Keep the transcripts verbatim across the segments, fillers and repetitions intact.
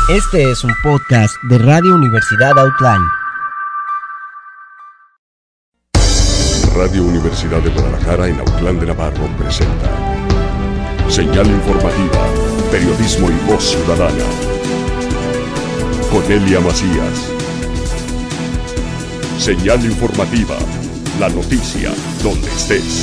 Este es un podcast de Radio Universidad Outline. Radio Universidad de Guadalajara en Autlán de Navarro presenta Señal Informativa, Periodismo y Voz Ciudadana. Con Elia Macías. Señal Informativa, la noticia donde estés.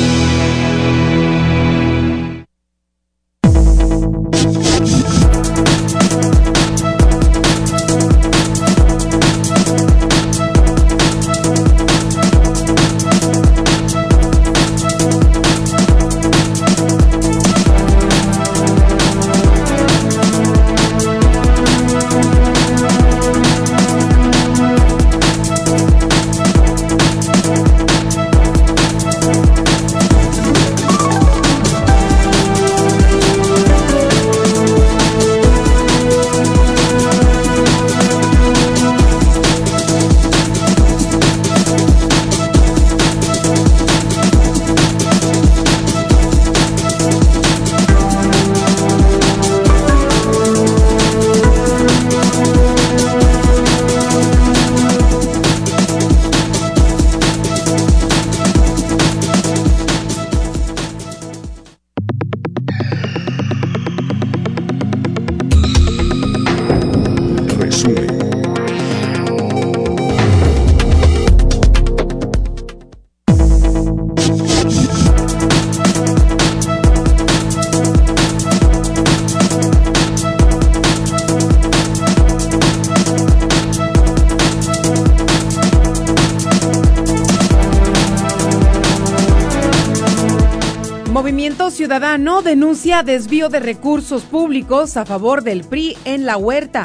Movimiento Ciudadano denuncia desvío de recursos públicos a favor del P R I en La Huerta.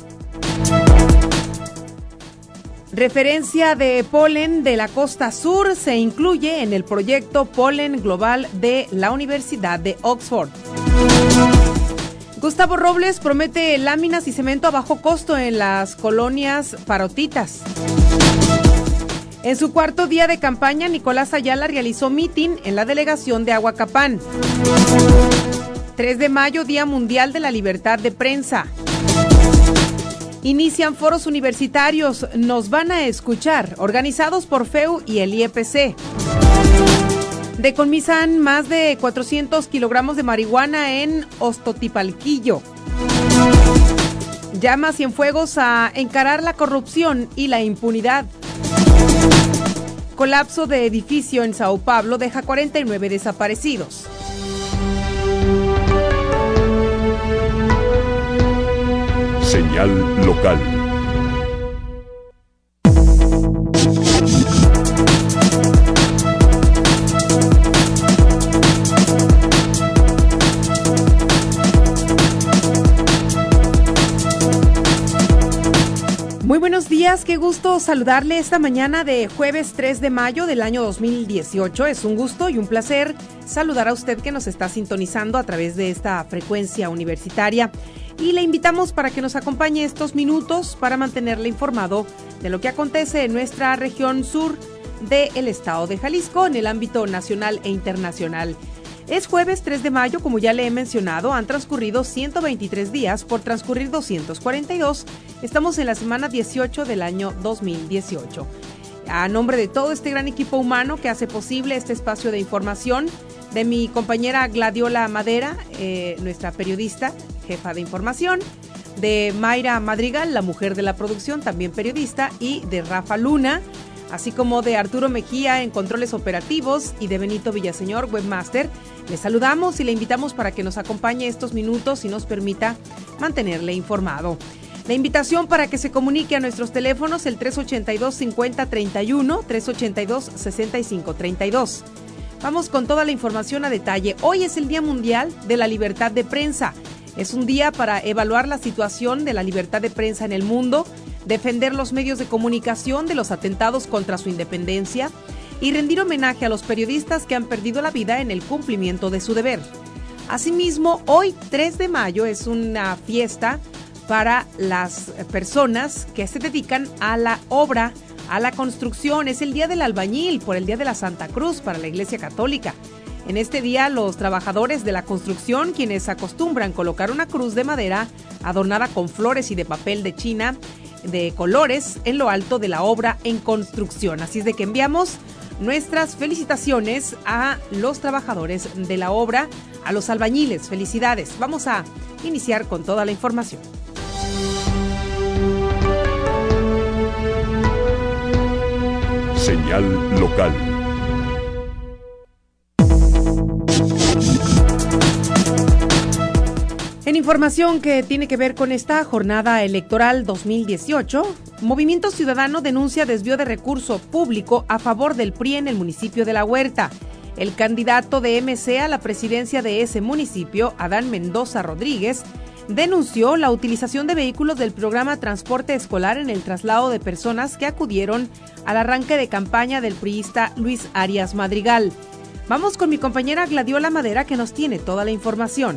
Referencia de polen de la costa sur se incluye en el proyecto Polen Global de la Universidad de Oxford. Gustavo Robles promete láminas y cemento a bajo costo en las colonias parotitas. En su cuarto día de campaña, Nicolás Ayala realizó mitin en la delegación de Ahuacapán. tres de mayo, Día Mundial de la Libertad de Prensa. Inician foros universitarios, nos van a escuchar, organizados por F E U y el I E P C. Decomisan más de cuatrocientos kilogramos de marihuana en Ostotipalquillo. Llama Cienfuegos a encarar la corrupción y la impunidad. Colapso de edificio en Sao Paulo deja cuarenta y nueve desaparecidos. Señal local. Muy buenos días, qué gusto saludarle esta mañana de jueves tres de mayo del año dos mil dieciocho. Es un gusto y un placer saludar a usted que nos está sintonizando a través de esta frecuencia universitaria y le invitamos para que nos acompañe estos minutos para mantenerle informado de lo que acontece en nuestra región sur del estado de Jalisco en el ámbito nacional e internacional. Es jueves tres de mayo, como ya le he mencionado, han transcurrido ciento veintitrés días por transcurrir doscientos cuarenta y dos. Estamos en la semana dieciocho del año dos mil dieciocho. A nombre de todo este gran equipo humano que hace posible este espacio de información, de mi compañera Gladiola Madera, eh, nuestra periodista, jefa de información, de Mayra Madrigal, la mujer de la producción, también periodista, y de Rafa Luna, así como de Arturo Mejía en controles operativos y de Benito Villaseñor, webmaster. Le saludamos y le invitamos para que nos acompañe estos minutos y nos permita mantenerle informado. La invitación para que se comunique a nuestros teléfonos, el tres ochenta y dos, cincuenta, treinta y uno, tres ochenta y dos, sesenta y cinco, treinta y dos. Vamos con toda la información a detalle. Hoy es el Día Mundial de la Libertad de Prensa. Es un día para evaluar la situación de la libertad de prensa en el mundo, defender los medios de comunicación de los atentados contra su independencia y rendir homenaje a los periodistas que han perdido la vida en el cumplimiento de su deber. Asimismo, hoy, tres de mayo, es una fiesta para las personas que se dedican a la obra, a la construcción. Es el Día del Albañil, por el Día de la Santa Cruz para la Iglesia Católica. En este día, los trabajadores de la construcción, quienes acostumbran colocar una cruz de madera adornada con flores y de papel de China de colores en lo alto de la obra en construcción. Así es de que enviamos nuestras felicitaciones a los trabajadores de la obra, a los albañiles. Felicidades. Vamos a iniciar con toda la información. Señal local. En información que tiene que ver con esta jornada electoral dos mil dieciocho, Movimiento Ciudadano denuncia desvío de recurso público a favor del P R I en el municipio de La Huerta. El candidato de M C a la presidencia de ese municipio, Adán Mendoza Rodríguez, denunció la utilización de vehículos del programa Transporte Escolar en el traslado de personas que acudieron al arranque de campaña del priista Luis Arias Madrigal. Vamos con mi compañera Gladiola Madera, que nos tiene toda la información.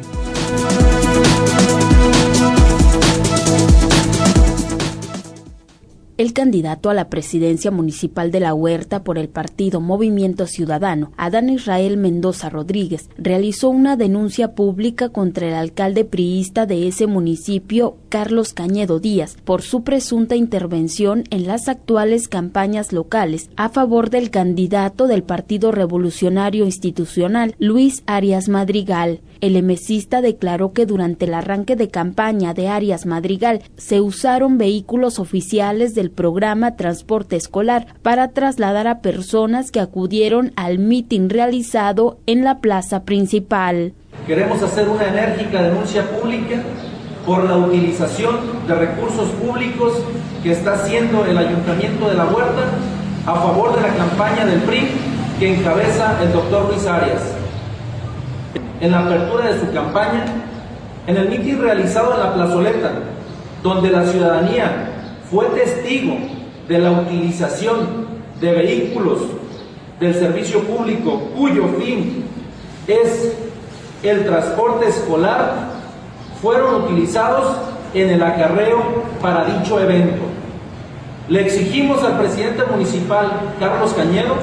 El candidato a la presidencia municipal de La Huerta por el partido Movimiento Ciudadano, Adán Israel Mendoza Rodríguez, realizó una denuncia pública contra el alcalde priista de ese municipio, Carlos Cañedo Díaz, por su presunta intervención en las actuales campañas locales a favor del candidato del Partido Revolucionario Institucional, Luis Arias Madrigal. El emesista declaró que durante el arranque de campaña de Arias Madrigal se usaron vehículos oficiales del programa Transporte Escolar para trasladar a personas que acudieron al mitin realizado en la plaza principal. Queremos hacer una enérgica denuncia pública por la utilización de recursos públicos que está haciendo el Ayuntamiento de La Huerta a favor de la campaña del P R I que encabeza el doctor Luis Arias. En la apertura de su campaña, en el mitin realizado en la plazoleta, donde la ciudadanía fue testigo de la utilización de vehículos del servicio público cuyo fin es el transporte escolar, fueron utilizados en el acarreo para dicho evento. Le exigimos al presidente municipal, Carlos Cañedo,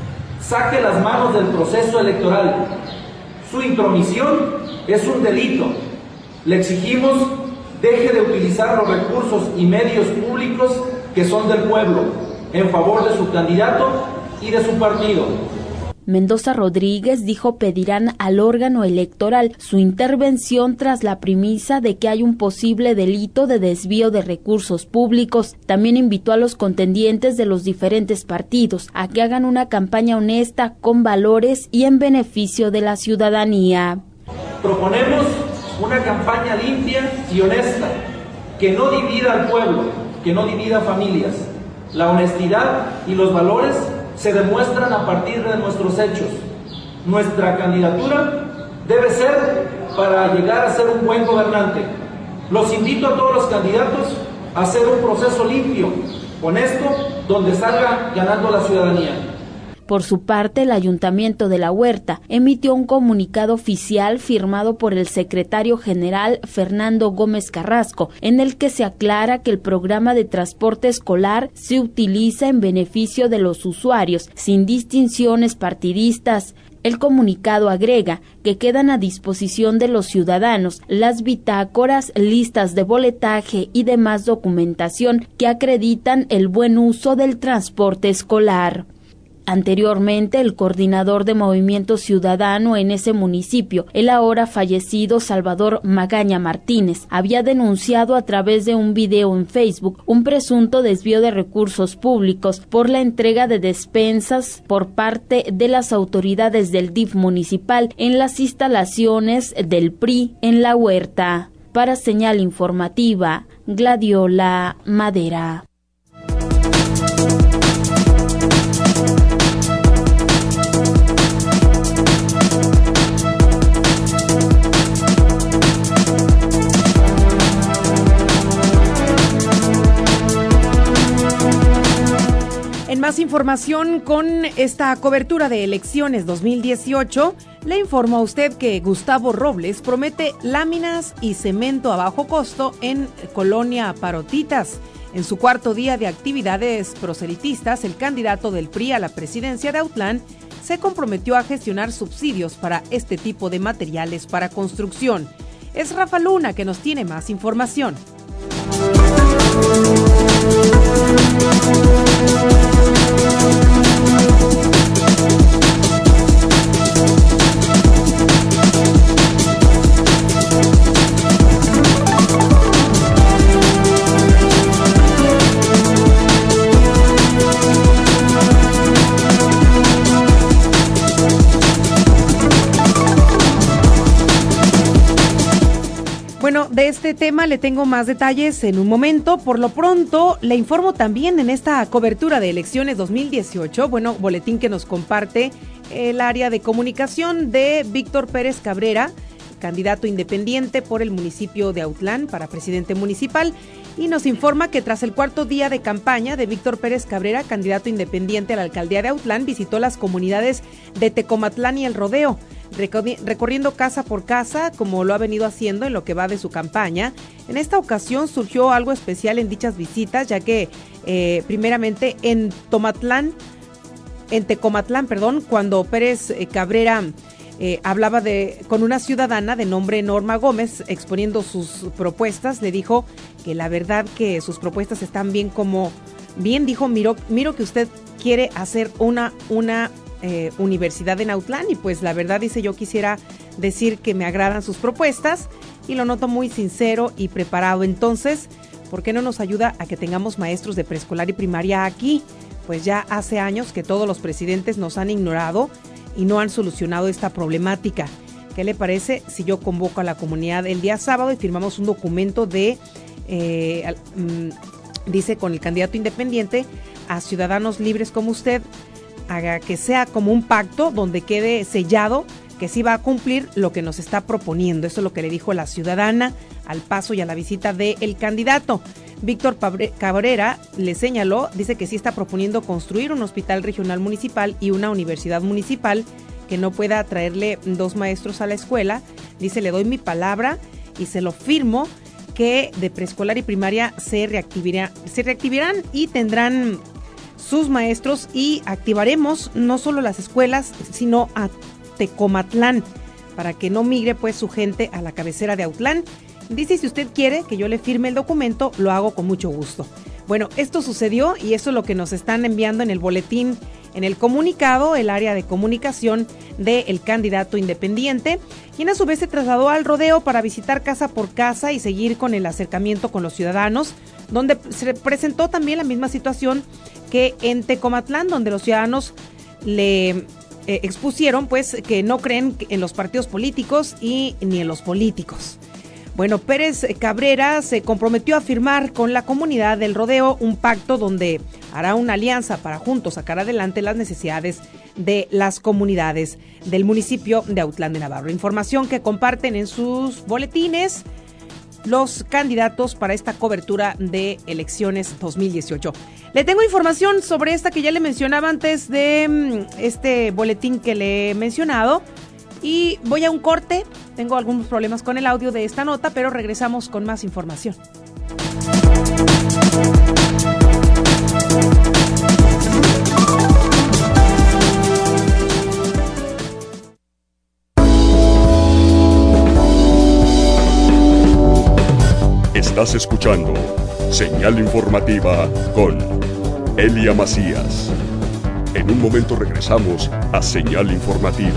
saque las manos del proceso electoral. Su intromisión es un delito. Le exigimos deje de utilizar los recursos y medios públicos que son del pueblo en favor de su candidato y de su partido. Mendoza Rodríguez dijo pedirán al órgano electoral su intervención tras la premisa de que hay un posible delito de desvío de recursos públicos. También invitó a los contendientes de los diferentes partidos a que hagan una campaña honesta, con valores y en beneficio de la ciudadanía. Proponemos una campaña limpia y honesta, que no divida al pueblo, que no divida familias. La honestidad y los valores se demuestran a partir de nuestros hechos. Nuestra candidatura debe ser para llegar a ser un buen gobernante. Los invito a todos los candidatos a hacer un proceso limpio, honesto, donde salga ganando la ciudadanía. Por su parte, el Ayuntamiento de La Huerta emitió un comunicado oficial firmado por el secretario general Fernando Gómez Carrasco, en el que se aclara que el programa de transporte escolar se utiliza en beneficio de los usuarios, sin distinciones partidistas. El comunicado agrega que quedan a disposición de los ciudadanos las bitácoras, listas de boletaje y demás documentación que acreditan el buen uso del transporte escolar. Anteriormente, el coordinador de Movimiento Ciudadano en ese municipio, el ahora fallecido Salvador Magaña Martínez, había denunciado a través de un video en Facebook un presunto desvío de recursos públicos por la entrega de despensas por parte de las autoridades del D I F municipal en las instalaciones del P R I en La Huerta. Para Señal Informativa, Gladiola Madera. En más información con esta cobertura de elecciones dos mil dieciocho, le informo a usted que Gustavo Robles promete láminas y cemento a bajo costo en Colonia Parotitas. En su cuarto día de actividades proselitistas, el candidato del P R I a la presidencia de Autlán se comprometió a gestionar subsidios para este tipo de materiales para construcción. Es Rafa Luna que nos tiene más información. Bueno, de este tema le tengo más detalles en un momento. Por lo pronto, le informo también en esta cobertura de elecciones dos mil dieciocho, bueno, boletín que nos comparte el área de comunicación de Víctor Pérez Cabrera, candidato independiente por el municipio de Autlán para presidente municipal, y nos informa que tras el cuarto día de campaña de Víctor Pérez Cabrera, candidato independiente a la alcaldía de Autlán, visitó las comunidades de Tecomatlán y El Rodeo, recorriendo casa por casa como lo ha venido haciendo en lo que va de su campaña. En esta ocasión surgió algo especial en dichas visitas, ya que eh, primeramente en Tomatlán, en Tecomatlán, perdón, cuando Pérez eh, Cabrera eh, hablaba de con una ciudadana de nombre Norma Gómez, exponiendo sus propuestas, le dijo que la verdad que sus propuestas están bien, como bien dijo, miro, miro que usted quiere hacer una, una Eh, universidad en Autlán, y pues la verdad, dice, yo quisiera decir que me agradan sus propuestas y lo noto muy sincero y preparado. Entonces, ¿por qué no nos ayuda a que tengamos maestros de preescolar y primaria aquí? Pues ya hace años que todos los presidentes nos han ignorado y no han solucionado esta problemática. ¿Qué le parece si yo convoco a la comunidad el día sábado y firmamos un documento de, eh, mm, dice, con el candidato independiente, a ciudadanos libres como usted, haga que sea como un pacto donde quede sellado que sí va a cumplir lo que nos está proponiendo? Eso es lo que le dijo la ciudadana al paso y a la visita del candidato. Víctor Cabrera le señaló, dice que sí está proponiendo construir un hospital regional municipal y una universidad municipal, que no pueda traerle dos maestros a la escuela. Dice, le doy mi palabra y se lo firmo que de preescolar y primaria se reactivará, se reactivarán y tendrán sus maestros, y activaremos no solo las escuelas, sino a Tecomatlán, para que no migre pues su gente a la cabecera de Autlán. Dice, si usted quiere que yo le firme el documento, lo hago con mucho gusto. Bueno, esto sucedió y eso es lo que nos están enviando en el boletín, en el comunicado, el área de comunicación del candidato independiente, quien a su vez se trasladó al Rodeo para visitar casa por casa y seguir con el acercamiento con los ciudadanos, donde se presentó también la misma situación que en Tecomatlán, donde los ciudadanos le eh, expusieron pues que no creen en los partidos políticos y ni en los políticos. Bueno, Pérez Cabrera se comprometió a firmar con la comunidad del Rodeo un pacto donde hará una alianza para juntos sacar adelante las necesidades de las comunidades del municipio de Autlán de Navarro. Información que comparten en sus boletines los candidatos para esta cobertura de elecciones dos mil dieciocho. Le tengo información sobre esta que ya le mencionaba antes de este boletín que le he mencionado, y voy a un corte. Tengo algunos problemas con el audio de esta nota, pero regresamos con más información. Estás escuchando Señal Informativa con Elia Macías. En un momento regresamos a Señal Informativa.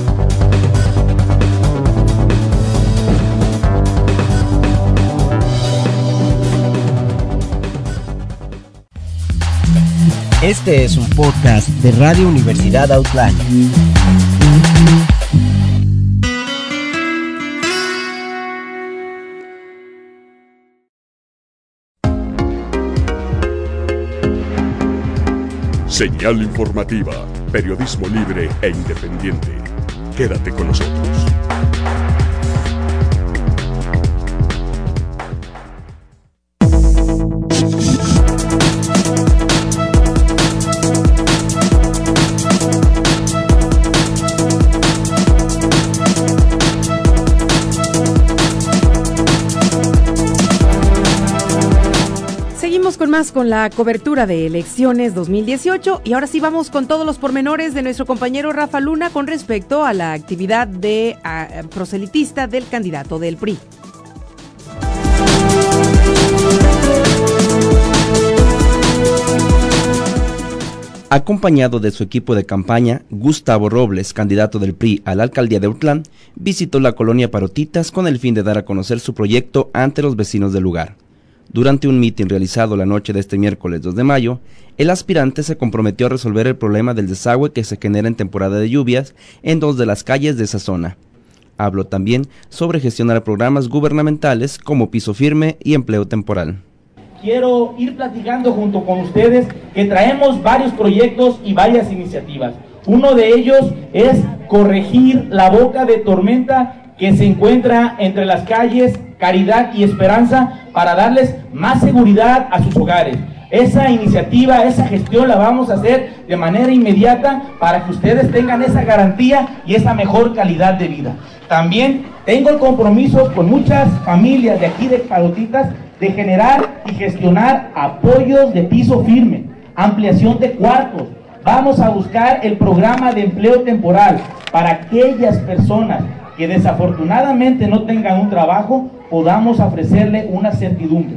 Este es un podcast de Radio Universidad Autlán. Señal Informativa, periodismo libre e independiente. Quédate con nosotros. seguimos con más con la cobertura de elecciones dos mil dieciocho y ahora sí vamos con todos los pormenores de nuestro compañero Rafa Luna con respecto a la actividad de uh, proselitista del candidato del P R I. Acompañado de su equipo de campaña, Gustavo Robles, candidato del P R I a la alcaldía de Autlán, visitó la colonia Parotitas con el fin de dar a conocer su proyecto ante los vecinos del lugar. Durante un mitin realizado la noche de este miércoles dos de mayo, el aspirante se comprometió a resolver el problema del desagüe que se genera en temporada de lluvias en dos de las calles de esa zona. Habló también sobre gestionar programas gubernamentales como Piso Firme y Empleo Temporal. Quiero ir platicando junto con ustedes que traemos varios proyectos y varias iniciativas. Uno de ellos es corregir la boca de tormenta que se encuentra entre las calles Caridad y Esperanza para darles más seguridad a sus hogares. Esa iniciativa, esa gestión la vamos a hacer de manera inmediata para que ustedes tengan esa garantía y esa mejor calidad de vida. También tengo el compromiso con muchas familias de aquí de Parotitas de generar y gestionar apoyos de piso firme, ampliación de cuartos. Vamos a buscar el programa de empleo temporal para aquellas personas que desafortunadamente no tengan un trabajo, podamos ofrecerle una certidumbre.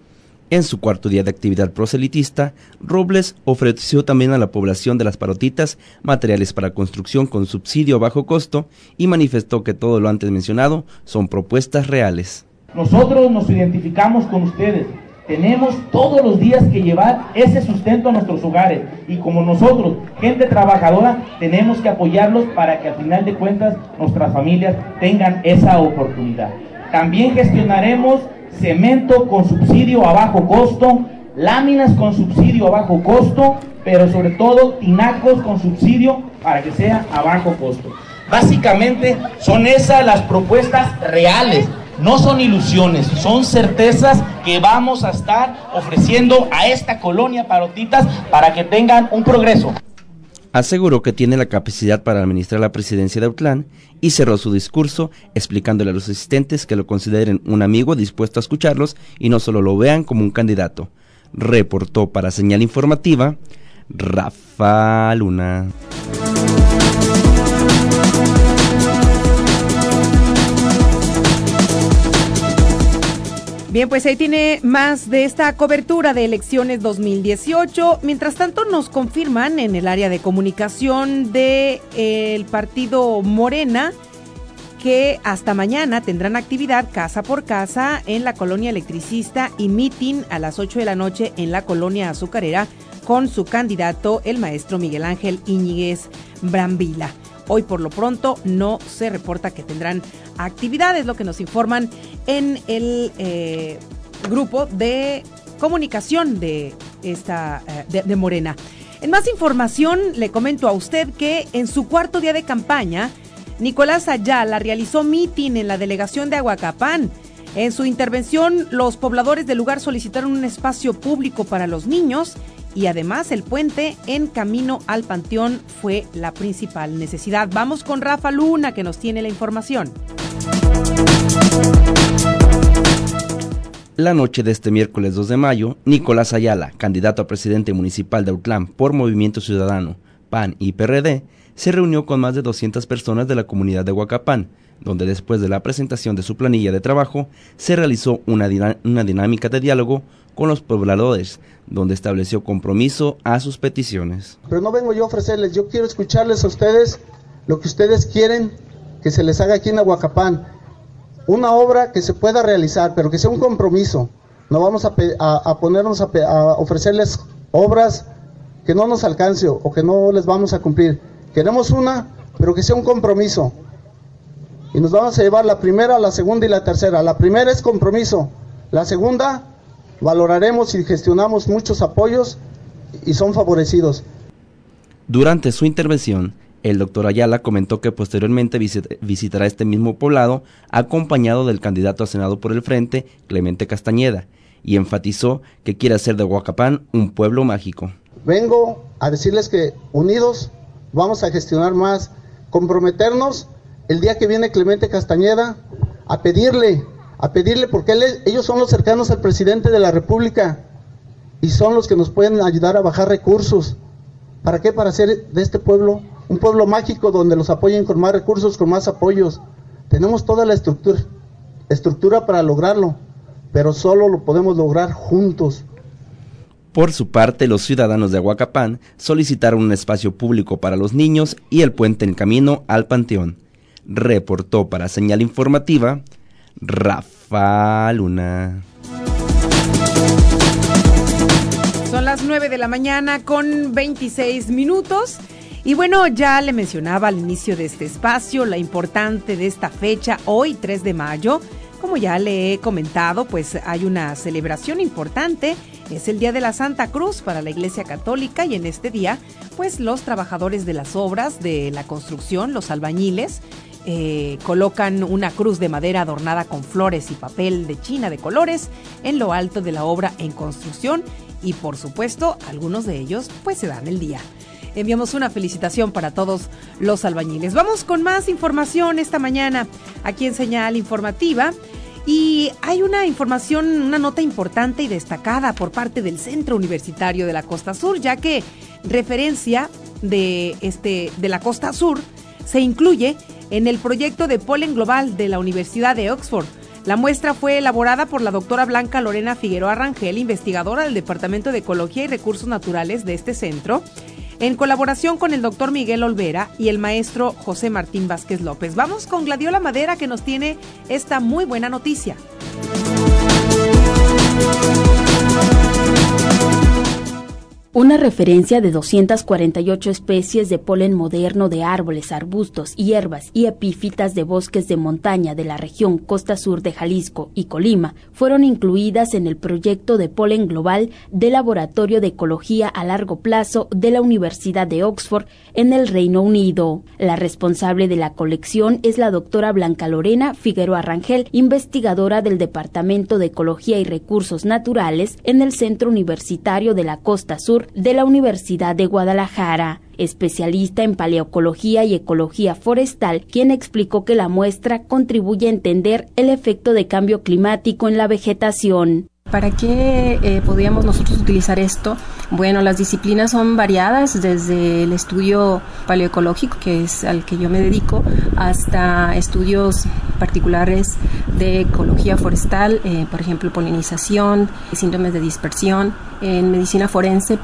En su cuarto día de actividad proselitista, Robles ofreció también a la población de las Parotitas materiales para construcción con subsidio a bajo costo y manifestó que todo lo antes mencionado son propuestas reales. Nosotros nos identificamos con ustedes, tenemos todos los días que llevar ese sustento a nuestros hogares y como nosotros, gente trabajadora, tenemos que apoyarlos para que al final de cuentas nuestras familias tengan esa oportunidad. También gestionaremos cemento con subsidio a bajo costo, láminas con subsidio a bajo costo, pero sobre todo tinacos con subsidio para que sea a bajo costo. Básicamente son esas las propuestas reales. No son ilusiones, son certezas que vamos a estar ofreciendo a esta colonia Parotitas para que tengan un progreso. Aseguró que tiene la capacidad para administrar la presidencia de Autlán y cerró su discurso explicándole a los asistentes que lo consideren un amigo dispuesto a escucharlos y no solo lo vean como un candidato. Reportó para Señal Informativa, Rafa Luna. Bien, pues ahí tiene más de esta cobertura de elecciones dos mil dieciocho. Mientras tanto, nos confirman en el área de comunicación del eh, partido Morena que hasta mañana tendrán actividad casa por casa en la colonia Electricista y mitin a las ocho de la noche en la colonia Azucarera con su candidato, el maestro Miguel Ángel Íñiguez Brambila. Hoy por lo pronto no se reporta que tendrán actividades, lo que nos informan en el eh, grupo de comunicación de esta eh, de, de Morena. En más información le comento a usted que en su cuarto día de campaña, Nicolás Ayala realizó mitin en la delegación de Ahuacapán. En su intervención, los pobladores del lugar solicitaron un espacio público para los niños y además el puente en camino al Panteón fue la principal necesidad. Vamos con Rafa Luna que nos tiene la información. La noche de este miércoles dos de mayo, Nicolás Ayala, candidato a presidente municipal de Autlán por Movimiento Ciudadano, P A N y P R D, se reunió con más de doscientas personas de la comunidad de Ahuacapán, donde después de la presentación de su planilla de trabajo, se realizó una, dinam- una dinámica de diálogo con los pobladores, donde estableció compromiso a sus peticiones. Pero no vengo yo a ofrecerles, yo quiero escucharles a ustedes lo que ustedes quieren que se les haga aquí en Ahuacapán. Una obra que se pueda realizar, pero que sea un compromiso. No vamos a, pe- a, a ponernos a, pe- a ofrecerles obras que no nos alcance o que no les vamos a cumplir. Queremos una, pero que sea un compromiso. Y nos vamos a llevar la primera, la segunda y la tercera. La primera es compromiso. La segunda, valoraremos y gestionamos muchos apoyos y son favorecidos. Durante su intervención, el doctor Ayala comentó que posteriormente visit- visitará este mismo poblado acompañado del candidato a Senado por el Frente, Clemente Castañeda, y enfatizó que quiere hacer de Ahuacapán un pueblo mágico. Vengo a decirles que unidos vamos a gestionar más, comprometernos el día que viene Clemente Castañeda a pedirle, a pedirle porque él, ellos son los cercanos al presidente de la República y son los que nos pueden ayudar a bajar recursos. ¿Para qué? Para hacer de este pueblo un pueblo mágico donde los apoyen con más recursos, con más apoyos. Tenemos toda la estructura, estructura para lograrlo, pero solo lo podemos lograr juntos. Por su parte, los ciudadanos de Ahuacapán solicitaron un espacio público para los niños y el puente en camino al Panteón. Reportó para Señal Informativa Rafa Luna. Son las nueve de la mañana con veintiséis minutos. Y bueno, ya le mencionaba al inicio de este espacio la importante de esta fecha, hoy tres de mayo. Como ya le he comentado, pues hay una celebración importante. Es el Día de la Santa Cruz para la Iglesia Católica, y en este día, pues los trabajadores de las obras de la construcción, los albañiles, eh, colocan una cruz de madera adornada con flores y papel de China de colores en lo alto de la obra en construcción, y por supuesto, algunos de ellos pues se dan el día. Enviamos una felicitación para todos los albañiles. Vamos con más información esta mañana aquí en Señal Informativa. Y hay una información, una nota importante y destacada por parte del Centro Universitario de la Costa Sur, ya que referencia de, este, de la Costa Sur se incluye en el proyecto de polen global de la Universidad de Oxford. La muestra fue elaborada por la doctora Blanca Lorena Figueroa Rangel, investigadora del Departamento de Ecología y Recursos Naturales de este centro, en colaboración con el doctor Miguel Olvera y el maestro José Martín Vázquez López. Vamos con Gladiola Madera, que nos tiene esta muy buena noticia. Una referencia de doscientas cuarenta y ocho especies de polen moderno de árboles, arbustos, hierbas y epífitas de bosques de montaña de la región Costa Sur de Jalisco y Colima fueron incluidas en el proyecto de polen global del Laboratorio de Ecología a Largo Plazo de la Universidad de Oxford en el Reino Unido. La responsable de la colección es la doctora Blanca Lorena Figueroa Rangel, investigadora del Departamento de Ecología y Recursos Naturales en el Centro Universitario de la Costa Sur de la Universidad de Guadalajara, especialista en paleoecología y ecología forestal, quien explicó que la muestra contribuye a entender el efecto de cambio climático en la vegetación. ¿Para qué eh, podríamos nosotros utilizar esto? Bueno, las disciplinas son variadas, desde el estudio paleoecológico, que es al que yo me dedico, hasta estudios particulares de ecología forestal, eh, por ejemplo, polinización, síndromes de dispersión, en medicina forense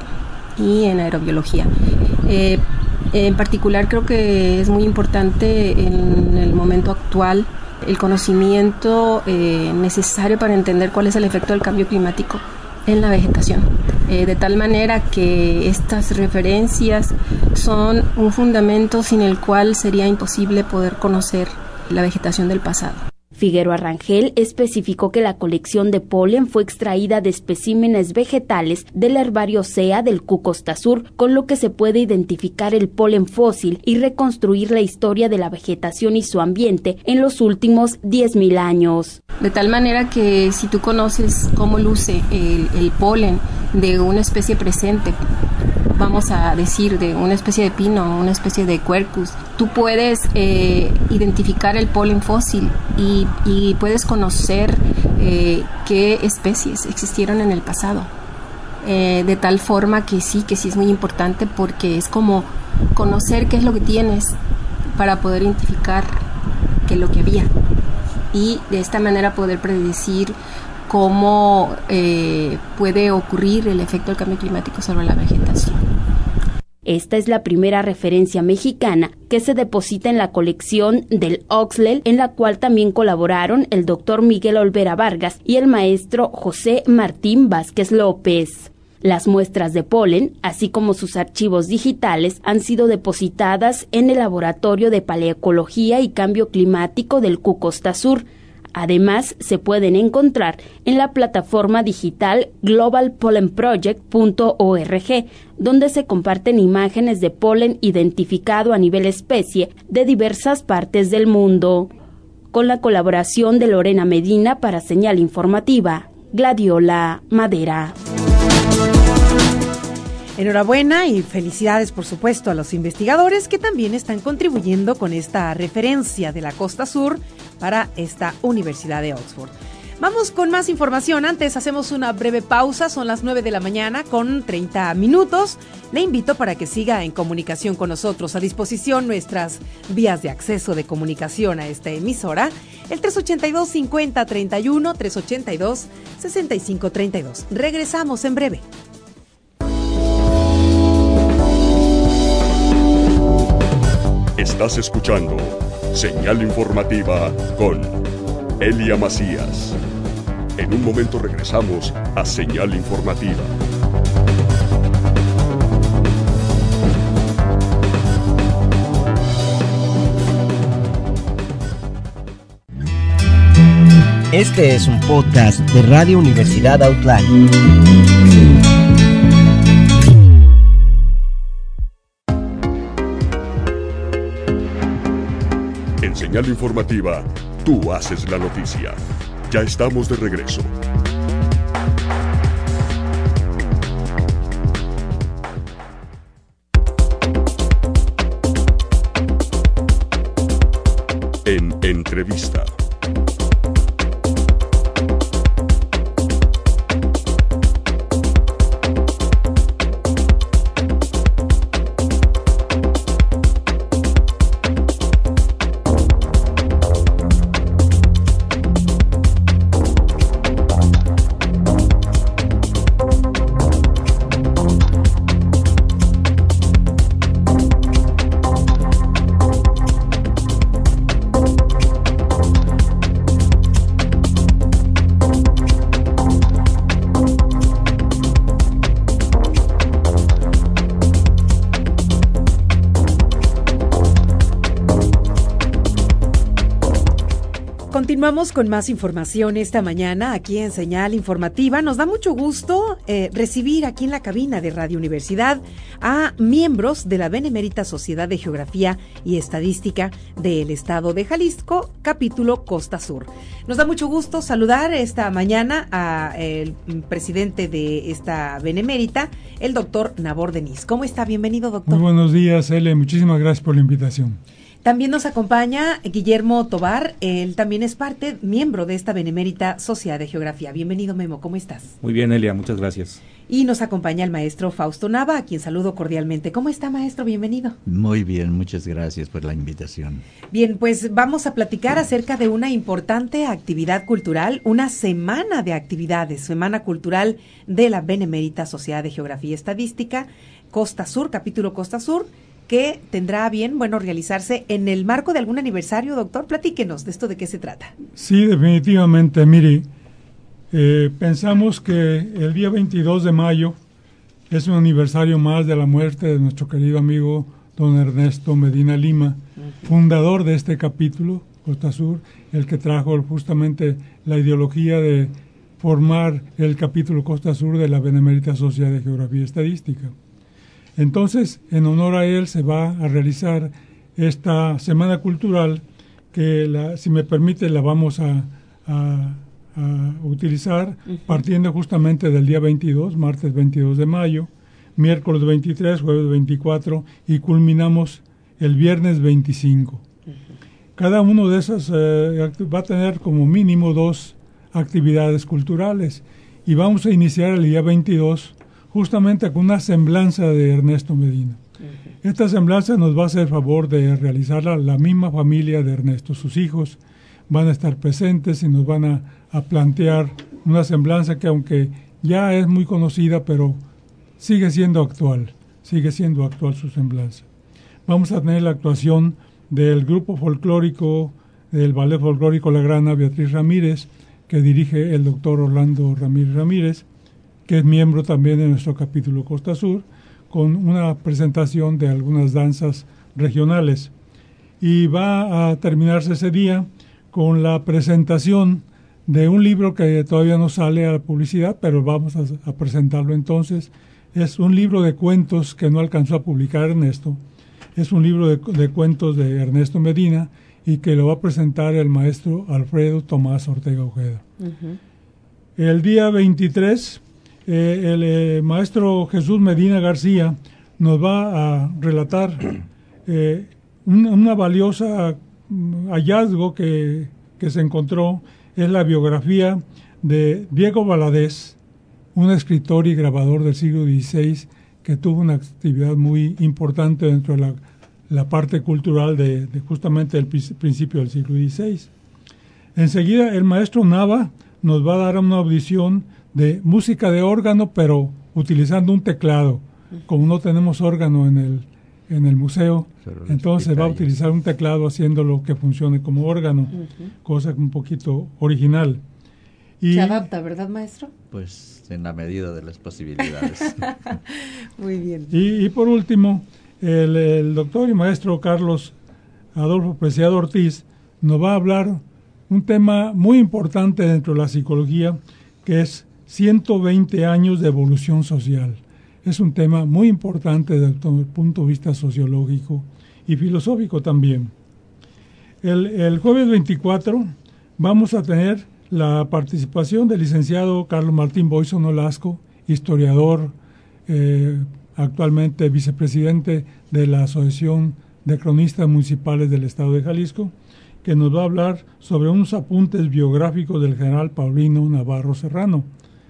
y en aerobiología. Eh, en particular, creo que es muy importante en el momento actual el conocimiento eh, necesario para entender cuál es el efecto del cambio climático en la vegetación, eh, de tal manera que estas referencias son un fundamento sin el cual sería imposible poder conocer la vegetación del pasado. Figueroa Rangel especificó que la colección de polen fue extraída de especímenes vegetales del herbario C E A del Q Costa Sur, con lo que se puede identificar el polen fósil y reconstruir la historia de la vegetación y su ambiente en los últimos diez mil años. De tal manera que si tú conoces cómo luce el, el polen de una especie presente, vamos a decir de una especie de pino, una especie de quercus, tú puedes eh, identificar el polen fósil y, y puedes conocer eh, qué especies existieron en el pasado. Eh, de tal forma que sí, que sí es muy importante, porque es como conocer qué es lo que tienes para poder identificar qué es lo que había. Y de esta manera poder predecir cómo eh, puede ocurrir el efecto del cambio climático sobre la vegetación. Esta es la primera referencia mexicana que se deposita en la colección del Oxley, en la cual también colaboraron el doctor Miguel Olvera Vargas y el maestro José Martín Vázquez López. Las muestras de polen, así como sus archivos digitales, han sido depositadas en el Laboratorio de Paleoecología y Cambio Climático del Q Costa Sur. Además, se pueden encontrar en la plataforma digital global pollen project punto org, donde se comparten imágenes de polen identificado a nivel especie de diversas partes del mundo. Con la colaboración de Lorena Medina para Señal Informativa, Gladiola Madera. Enhorabuena y felicidades, por supuesto, a los investigadores que también están contribuyendo con esta referencia de la Costa Sur para esta Universidad de Oxford. Vamos con más información. Antes hacemos una breve pausa. Son las nueve de la mañana con treinta minutos. Le invito para que siga en comunicación con nosotros. A disposición nuestras vías de acceso de comunicación a esta emisora. El tres ochenta y dos, cincuenta, treinta y uno, tres ochenta y dos, sesenta y cinco, treinta y dos. Regresamos en breve. Estás escuchando Señal Informativa con Elia Macías. En un momento regresamos a Señal Informativa. Este es un podcast de Radio Universidad Autlán. En Señal Informativa, tú haces la noticia. Ya estamos de regreso. En entrevista. Continuamos con más información esta mañana aquí en Señal Informativa. Nos da mucho gusto eh, recibir aquí en la cabina de Radio Universidad a miembros de la Benemérita Sociedad de Geografía y Estadística del Estado de Jalisco, capítulo Costa Sur. Nos da mucho gusto saludar esta mañana al presidente de esta Benemérita, el doctor Nabor Denis. ¿Cómo está? Bienvenido, doctor. Muy buenos días, Ele. Muchísimas gracias por la invitación. También nos acompaña Guillermo Tobar, él también es parte, miembro de esta Benemérita Sociedad de Geografía. Bienvenido, Memo, ¿cómo estás? Muy bien, Elia, muchas gracias. Y nos acompaña el maestro Fausto Nava, a quien saludo cordialmente. ¿Cómo está, maestro? Bienvenido. Muy bien, muchas gracias por la invitación. Bien, pues vamos a platicar acerca de una importante actividad cultural, una semana de actividades, Semana Cultural de la Benemérita Sociedad de Geografía y Estadística, Costa Sur, capítulo Costa Sur, que tendrá bien, bueno, realizarse en el marco de algún aniversario, doctor. Platíquenos de esto, de qué se trata. Sí, definitivamente, mire, eh, pensamos que el día veintidós de mayo es un aniversario más de la muerte de nuestro querido amigo don Ernesto Medina Lima, uh-huh. fundador de este capítulo, Costa Sur, el que trajo justamente la ideología de formar el capítulo Costa Sur de la Benemérita Sociedad de Geografía y Estadística. Entonces, en honor a él se va a realizar esta semana cultural que, la, si me permite, la vamos a, a, a utilizar uh-huh. partiendo justamente del día veintidós, martes veintidós de mayo, miércoles veintitrés, jueves veinticuatro y culminamos el viernes veinticinco. Uh-huh. Cada uno de esas eh, va a tener como mínimo dos actividades culturales y vamos a iniciar el día veintidós justamente con una semblanza de Ernesto Medina. Uh-huh. Esta semblanza nos va a hacer favor de realizarla la misma familia de Ernesto. Sus hijos van a estar presentes y nos van a, a plantear una semblanza que, aunque ya es muy conocida, pero sigue siendo actual, sigue siendo actual su semblanza. Vamos a tener la actuación del grupo folclórico, del ballet folclórico La Grana, Beatriz Ramírez, que dirige el doctor Orlando Ramírez Ramírez, que es miembro también de nuestro capítulo Costa Sur, con una presentación de algunas danzas regionales. Y va a terminarse ese día con la presentación de un libro que todavía no sale a la publicidad, pero vamos a, a presentarlo entonces. Es un libro de cuentos que no alcanzó a publicar Ernesto. Es un libro de, de cuentos de Ernesto Medina y que lo va a presentar el maestro Alfredo Tomás Ortega Ojeda. Uh-huh. El día veintitrés... Eh, el eh, maestro Jesús Medina García nos va a relatar eh, una, una valiosa hallazgo que, que se encontró es la biografía de Diego Valadez, un escritor y grabador del siglo dieciséis que tuvo una actividad muy importante dentro de la, la parte cultural de, de justamente el principio del siglo dieciséis. Enseguida el maestro Nava nos va a dar una audición de música de órgano, pero utilizando un teclado. Como no tenemos órgano en el, en el museo, entonces va a utilizar un teclado haciéndolo que funcione como órgano, uh-huh. cosa un poquito original. Y, se adapta, ¿verdad, maestro? Pues en la medida de las posibilidades. Muy bien. Y, y por último, el, el doctor y maestro Carlos Adolfo Preciado Ortiz nos va a hablar un tema muy importante dentro de la psicología, que es ciento veinte años de evolución social. Es un tema muy importante desde el punto de vista sociológico y filosófico también. El, el jueves veinticuatro vamos a tener la participación del licenciado Carlos Martín Boyson Olasco, historiador, eh, actualmente vicepresidente de la Asociación de Cronistas Municipales del Estado de Jalisco, que nos va a hablar sobre unos apuntes biográficos del general Paulino Navarro Serrano.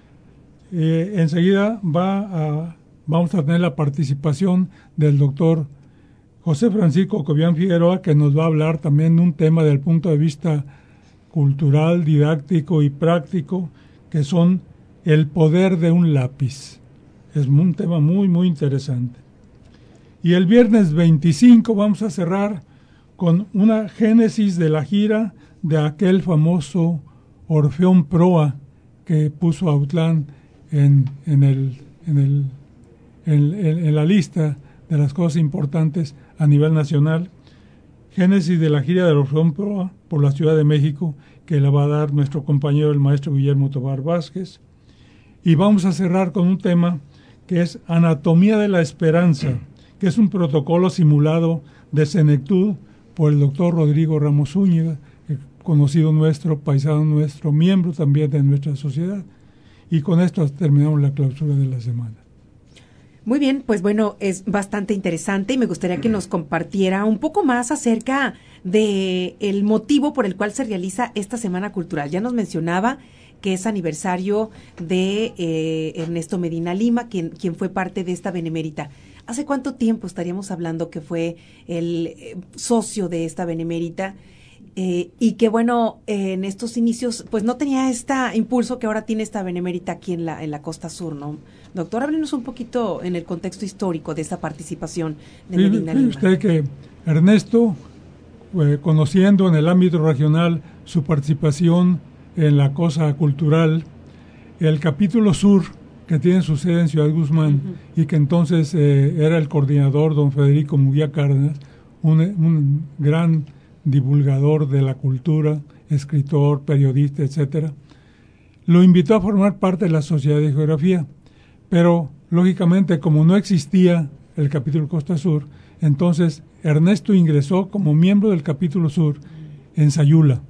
Eh, enseguida va a, vamos a tener la participación del doctor José Francisco Cobian Figueroa, que nos va a hablar también de un tema del punto de vista cultural, didáctico y práctico, que son el poder de un lápiz. Es un tema muy, muy interesante. Y el viernes veinticinco vamos a cerrar con una génesis de la gira de aquel famoso Orfeón Proa que puso a Autlán en, en, el, en, el, en, en, en la lista de las cosas importantes a nivel nacional. Génesis de la gira del Orfeón Proa por la Ciudad de México, que la va a dar nuestro compañero el maestro Guillermo Tobar Vázquez. Y vamos a cerrar con un tema que es Anatomía de la Esperanza, que es un protocolo simulado de senectud por el doctor Rodrigo Ramos Zúñiga, conocido nuestro, paisano nuestro, miembro también de nuestra sociedad. Y con esto terminamos la clausura de la semana. Muy bien, pues bueno, es bastante interesante y me gustaría que nos compartiera un poco más acerca de el motivo por el cual se realiza esta Semana Cultural. Ya nos mencionaba que es aniversario de eh, Ernesto Medina Lima, quien, quien fue parte de esta benemérita. ¿Hace cuánto tiempo estaríamos hablando que fue el eh, socio de esta benemérita? Eh, y que bueno, eh, en estos inicios pues no tenía este impulso que ahora tiene esta benemérita aquí en la en la costa sur, ¿no? Doctor, háblenos un poquito en el contexto histórico de esta participación de sí, Medina Lima. Usted que Ernesto, eh, conociendo en el ámbito regional su participación en la cosa cultural, el capítulo sur que tiene su sede en Ciudad Guzmán, uh-huh. y que entonces eh, era el coordinador don Federico Muguía Cárdenas, un, un gran divulgador de la cultura, escritor, periodista, etcétera, lo invitó a formar parte de la Sociedad de Geografía, pero lógicamente como no existía el capítulo Costa Sur, entonces Ernesto ingresó como miembro del capítulo sur en Sayula,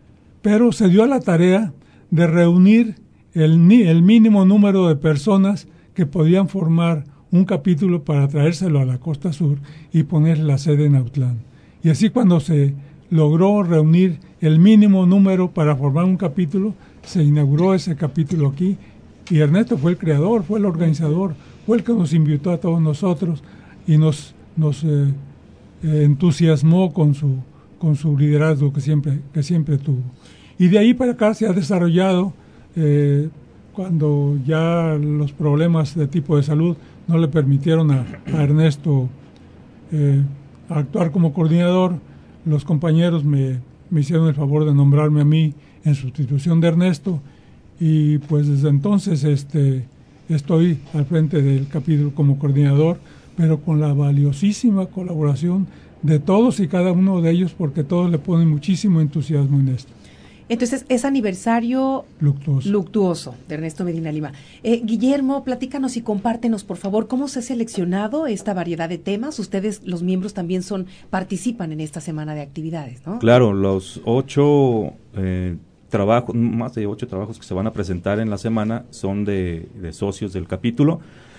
pero se dio a la tarea de reunir el, el mínimo número de personas que podían formar un capítulo para traérselo a la Costa Sur y poner la sede en Autlán. Y así cuando se logró reunir el mínimo número para formar un capítulo, se inauguró ese capítulo aquí, y Ernesto fue el creador, fue el organizador, fue el que nos invitó a todos nosotros y nos, nos eh, eh, entusiasmó con su, con su liderazgo que siempre, que siempre tuvo. Y de ahí para acá se ha desarrollado, eh, cuando ya los problemas de tipo de salud no le permitieron a, a Ernesto eh, actuar como coordinador, los compañeros me, me hicieron el favor de nombrarme a mí en sustitución de Ernesto, y pues desde entonces este estoy al frente del capítulo como coordinador, pero con la valiosísima colaboración de todos y cada uno de ellos, porque todos le ponen muchísimo entusiasmo en esto. Entonces, es aniversario luctuoso, luctuoso de Ernesto Medina Lima. Eh, Guillermo, platícanos y compártenos, por favor, cómo se ha seleccionado esta variedad de temas. Ustedes, los miembros, también son participan en esta semana de actividades, ¿no? Claro, los ocho eh, trabajos, más de ocho trabajos que se van a presentar en la semana son de, de socios del capítulo.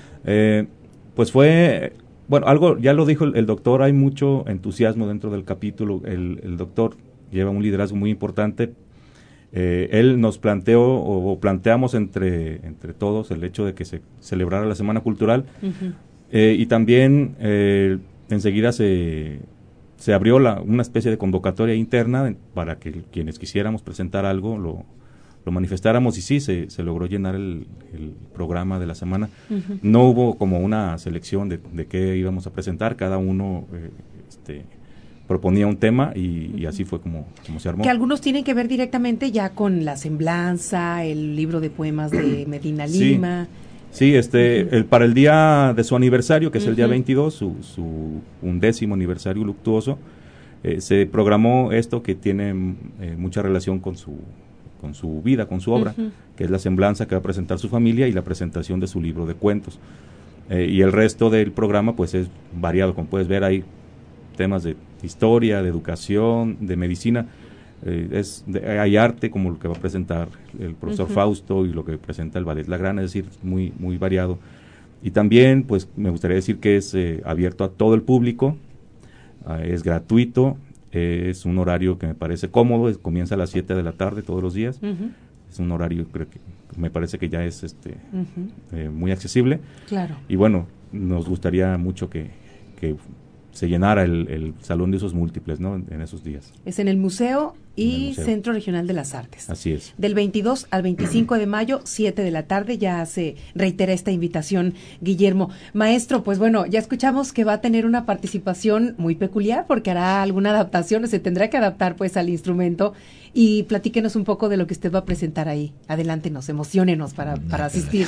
Eh, pues fue, bueno, algo, ya lo dijo el, el doctor, hay mucho entusiasmo dentro del capítulo. El, el doctor lleva un liderazgo muy importante. Eh, él nos planteó o, o planteamos entre, entre todos el hecho de que se celebrara la Semana Cultural. Uh-huh. eh, y también eh, enseguida se, se abrió la, una especie de convocatoria interna para que quienes quisiéramos presentar algo lo, lo manifestáramos, y sí, se, se logró llenar el, el programa de la semana. Uh-huh. No hubo como una selección de, de qué íbamos a presentar, cada uno eh, este, proponía un tema y, y así fue como, como se armó. Que algunos tienen que ver directamente ya con la semblanza, el libro de poemas de Medina Lima. Sí, sí este, uh-huh. el, para el día de su aniversario, que es uh-huh. el día veintidós, su, su undécimo aniversario luctuoso, eh, se programó esto que tiene eh, mucha relación con su con su vida, con su obra, uh-huh. que es la semblanza que va a presentar su familia y la presentación de su libro de cuentos. Eh, y el resto del programa pues es variado, como puedes ver, hay temas de historia, de educación, de medicina, eh, es de, hay arte como lo que va a presentar el profesor uh-huh. Fausto y lo que presenta el Ballet La Grana, es decir, muy, muy variado. Y también pues me gustaría decir que es eh, abierto a todo el público, eh, es gratuito, eh, es un horario que me parece cómodo, es, comienza a las siete de la tarde todos los días, uh-huh. es un horario creo que me parece que ya es este uh-huh. eh, muy accesible. Claro. Y bueno, nos gustaría mucho que, que se llenara el, el Salón de Usos Múltiples, ¿no? En, en esos días. Es en el Museo y el Museo. Centro Regional de las Artes. Así es. Del veintidós al veinticinco de mayo, siete de la tarde, ya se reitera esta invitación, Guillermo. Maestro, pues bueno, ya escuchamos que va a tener una participación muy peculiar porque hará alguna adaptación, se tendrá que adaptar pues al instrumento, y platíquenos un poco de lo que usted va a presentar ahí. Adelántenos, emociónenos para, para asistir.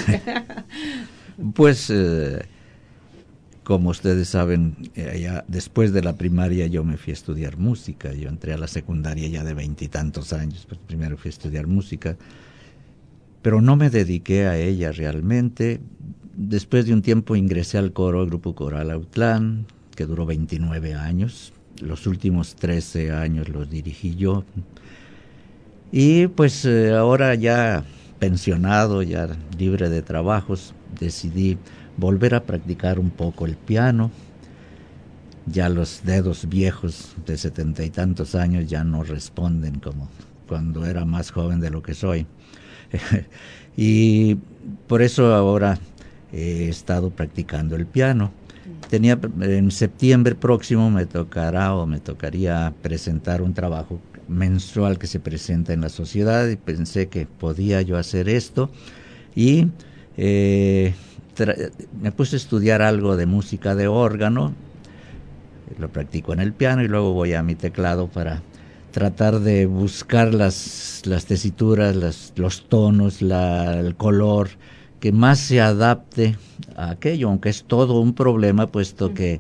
Pues... Eh, Como ustedes saben, eh, ya después de la primaria yo me fui a estudiar música. Yo entré a la secundaria ya de veintitantos años, pero primero fui a estudiar música, pero no me dediqué a ella realmente. Después de un tiempo ingresé al coro, al Grupo Coral Autlán, que duró veintinueve años. Los últimos trece años los dirigí yo. Y pues eh, ahora ya pensionado, ya libre de trabajos, decidí volver a practicar un poco el piano. Ya los dedos viejos de setenta y tantos años ya no responden como cuando era más joven de lo que soy. Y por eso ahora he estado practicando el piano. Tenía, en septiembre próximo me tocará o me tocaría presentar un trabajo mensual que se presenta en la sociedad, y pensé que podía yo hacer esto, y eh, me puse a estudiar algo de música de órgano, lo practico en el piano y luego voy a mi teclado para tratar de buscar las, las tesituras, las, los tonos, la, el color que más se adapte a aquello, aunque es todo un problema, puesto que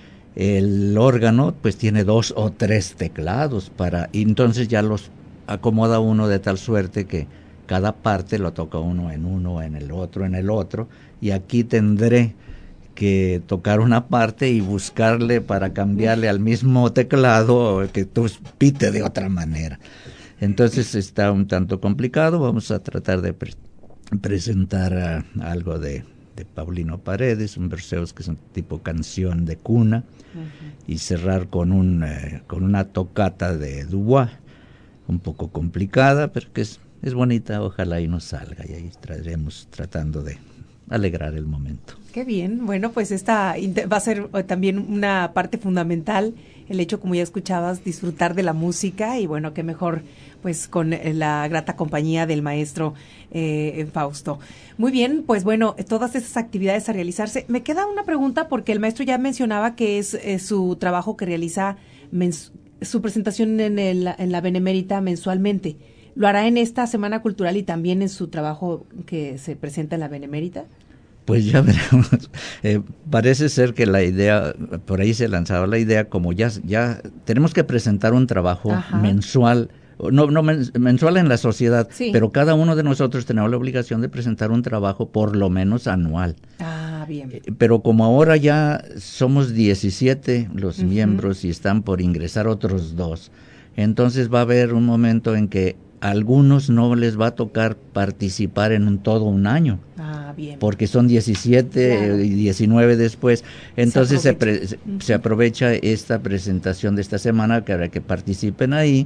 el órgano pues tiene dos o tres teclados para, y entonces ya los acomoda uno de tal suerte que cada parte lo toca uno en uno, en el otro, en el otro, y aquí tendré que tocar una parte y buscarle para cambiarle al mismo teclado que tú pite de otra manera. Entonces está un tanto complicado. Vamos a tratar de pre- presentar uh, algo de, de Paulino Paredes, un verseos que es un tipo canción de cuna, uh-huh. y cerrar con un uh, con una tocata de Dubois, un poco complicada, pero que es Es bonita, ojalá y nos salga, y ahí estaremos tratando de alegrar el momento. Qué bien, bueno, pues esta va a ser también una parte fundamental, el hecho, como ya escuchabas, disfrutar de la música, y bueno, qué mejor pues con la grata compañía del maestro eh, Fausto. Muy bien, pues bueno, todas esas actividades a realizarse. Me queda una pregunta, porque el maestro ya mencionaba que es, es su trabajo que realiza, mens- su presentación en, el, en la Benemérita mensualmente. ¿Lo hará en esta Semana Cultural y también en su trabajo que se presenta en la Benemérita? Pues ya veremos. Eh, parece ser que la idea, por ahí se lanzaba la idea, como ya, ya tenemos que presentar un trabajo Ajá. mensual, no, no mensual en la sociedad, sí. pero cada uno de nosotros tenemos la obligación de presentar un trabajo por lo menos anual. Ah, bien. Eh, pero como ahora ya somos diecisiete los uh-huh. miembros y están por ingresar otros dos, entonces va a haber un momento en que a algunos no les va a tocar participar en un, todo un año. Ah, bien. Porque son diecisiete claro. y diecinueve después. Entonces se aprovecha. Se, pre, uh-huh. se aprovecha esta presentación de esta semana para que participen ahí,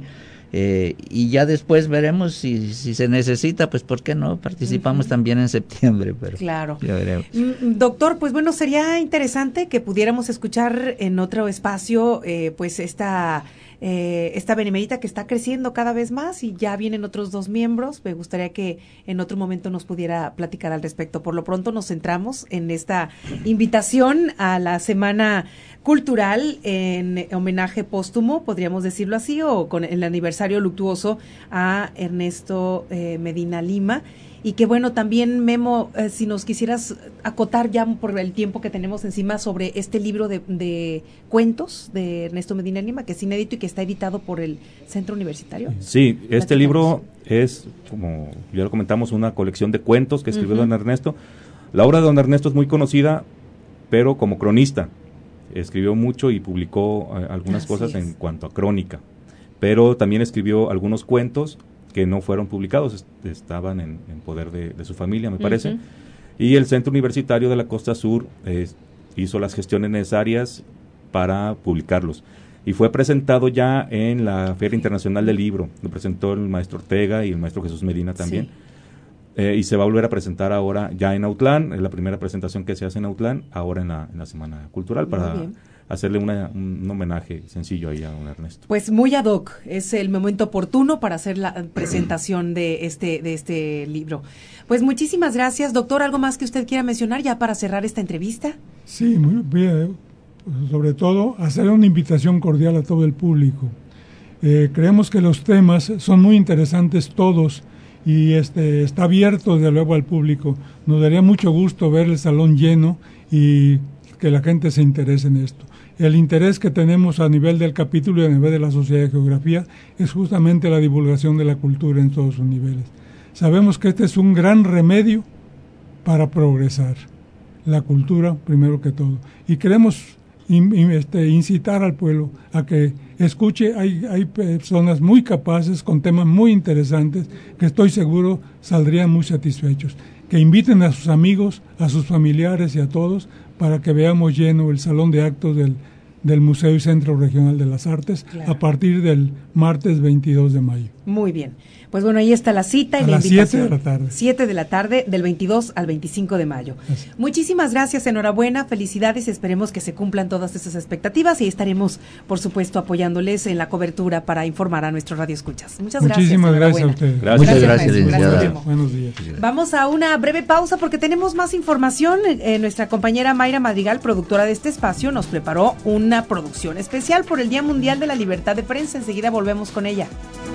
Eh, y ya después veremos si, si se necesita, pues ¿por qué no? Participamos uh-huh. también en septiembre, pero claro. ya veremos. Doctor, pues bueno, sería interesante que pudiéramos escuchar en otro espacio eh, pues esta... Eh, esta benemérita que está creciendo cada vez más y ya vienen otros dos miembros. Me gustaría que en otro momento nos pudiera platicar al respecto. Por lo pronto nos centramos en esta invitación a la Semana Cultural en homenaje póstumo, podríamos decirlo así, o con el aniversario luctuoso a Ernesto eh, Medina Lima. Y que bueno, también Memo, eh, si nos quisieras acotar ya por el tiempo que tenemos encima sobre este libro de, de cuentos de Ernesto Medina Lima, que es inédito y que está editado por el Centro Universitario. Sí, este libro es, como ya lo comentamos, una colección de cuentos que escribió uh-huh. don Ernesto. La obra de don Ernesto es muy conocida, pero como cronista. Escribió mucho y publicó eh, algunas Así cosas es. en cuanto a crónica, pero también escribió algunos cuentos que no fueron publicados, est- estaban en, en poder de, de su familia, me parece. Uh-huh. Y el Centro Universitario de la Costa Sur eh, hizo las gestiones necesarias para publicarlos. Y fue presentado ya en la Feria Internacional del Libro. Lo presentó el maestro Ortega y el maestro Jesús Medina también. Sí. Eh, y se va a volver a presentar ahora ya en Autlán, es la primera presentación que se hace en Autlán, ahora en la, en la Semana Cultural, para hacerle una, un, un homenaje sencillo ahí a don Ernesto. Pues muy ad hoc, es el momento oportuno para hacer la presentación de este, de este libro. Pues muchísimas gracias, doctor. ¿Algo más que usted quiera mencionar ya para cerrar esta entrevista? Sí, muy bien. Sobre todo, hacer una invitación cordial a todo el público. Eh, creemos que los temas son muy interesantes todos, y este está abierto de luego al público. Nos daría mucho gusto ver el salón lleno y que la gente se interese en esto. El interés que tenemos a nivel del capítulo y a nivel de la Sociedad de Geografía es justamente la divulgación de la cultura en todos sus niveles. Sabemos que este es un gran remedio para progresar, la cultura primero que todo. Y queremos in, in, este, incitar al pueblo a que escuche. Hay, hay personas muy capaces con temas muy interesantes que estoy seguro saldrían muy satisfechos. Que inviten a sus amigos, a sus familiares y a todos para que veamos lleno el salón de actos del, del Museo y Centro Regional de las Artes, claro, a partir del martes veintidós de mayo. Muy bien. Pues bueno, ahí está la cita y a la las invitación. siete de la tarde. siete de la tarde, del veintidós al veinticinco de mayo. Así. Muchísimas gracias, enhorabuena, felicidades, esperemos que se cumplan todas esas expectativas y estaremos, por supuesto, apoyándoles en la cobertura para informar a nuestros radioescuchas. Muchas Muchísimas gracias. gracias a ustedes. Gracias. Muchas gracias, licenciada. gracias, Buenos días. Vamos a una breve pausa porque tenemos más información. Eh, nuestra compañera Mayra Madrigal, productora de este espacio, nos preparó una producción especial por el Día Mundial de la Libertad de Prensa. Enseguida volvemos con ella.